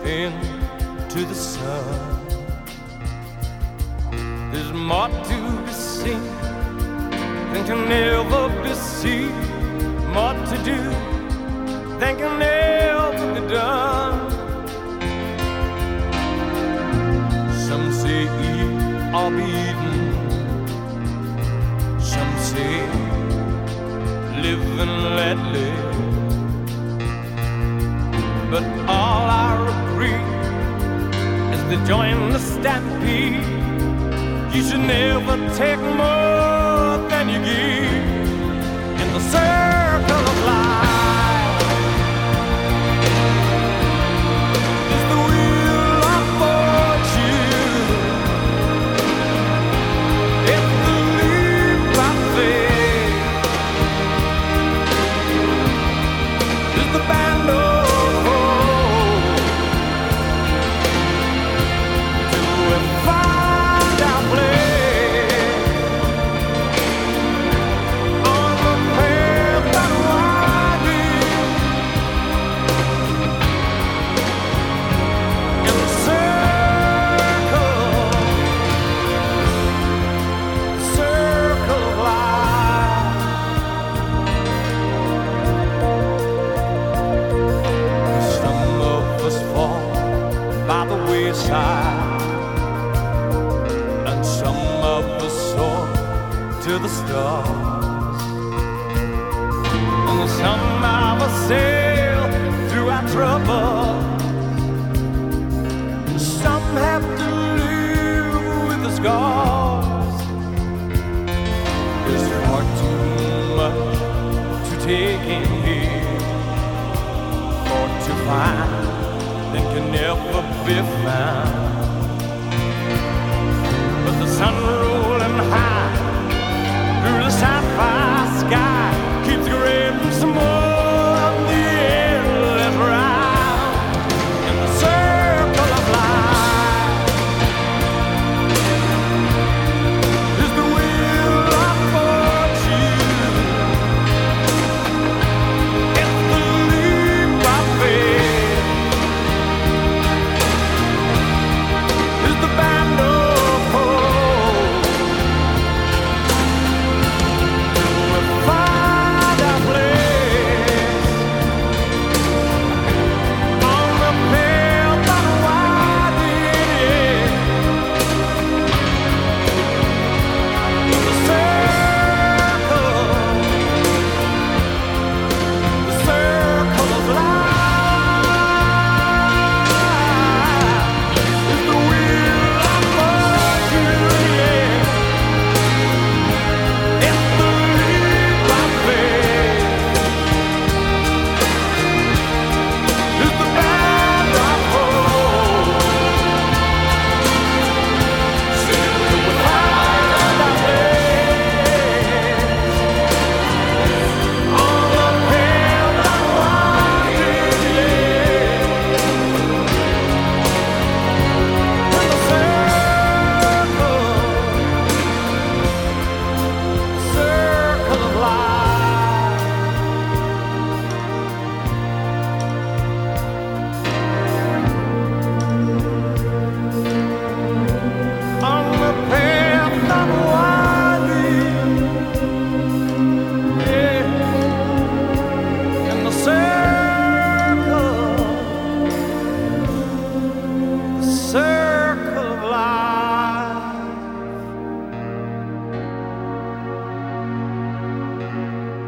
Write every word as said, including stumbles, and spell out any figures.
into the sun. There's more to be seen than can ever be seen, more to do than can ever be done. Some say eat or be eaten, some say live and let live. But all I agree is to join the stampede. You should never take more than you give in the circle of life. It's the wheel of fortune. It's the leap of faith. It's the band of hope. Do we find our place? And some of us soar to the stars, and some of us sail through our troubles. Some have to live with the scars. There's far too much to take in here, or to find that can never be found. But the sun rolling high through the sapphire sky